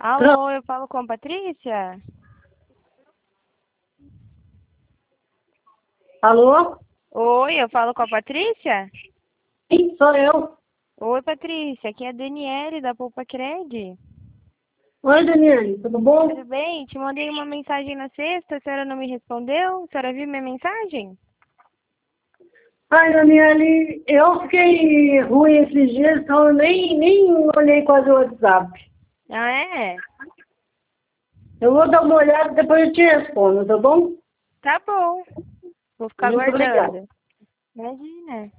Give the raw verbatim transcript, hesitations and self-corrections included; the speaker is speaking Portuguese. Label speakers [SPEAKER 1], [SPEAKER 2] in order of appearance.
[SPEAKER 1] Alô, eu falo com a Patrícia?
[SPEAKER 2] Alô?
[SPEAKER 1] Oi, eu falo com a Patrícia?
[SPEAKER 2] Sim, sou eu.
[SPEAKER 1] Oi, Patrícia, aqui é a Daniele da Poupa Cred.
[SPEAKER 2] Oi, Daniele, tudo bom?
[SPEAKER 1] Tudo bem? Te mandei uma mensagem na sexta, a senhora não me respondeu? A senhora viu minha mensagem?
[SPEAKER 2] Ai, Daniele, eu fiquei ruim esses dias, então eu nem, nem olhei quase o WhatsApp.
[SPEAKER 1] Ah, é?
[SPEAKER 2] Eu vou dar uma olhada, depois eu te respondo, tá bom?
[SPEAKER 1] Tá bom. Vou ficar
[SPEAKER 2] Muito obrigada.
[SPEAKER 1] aguardando. Imagina.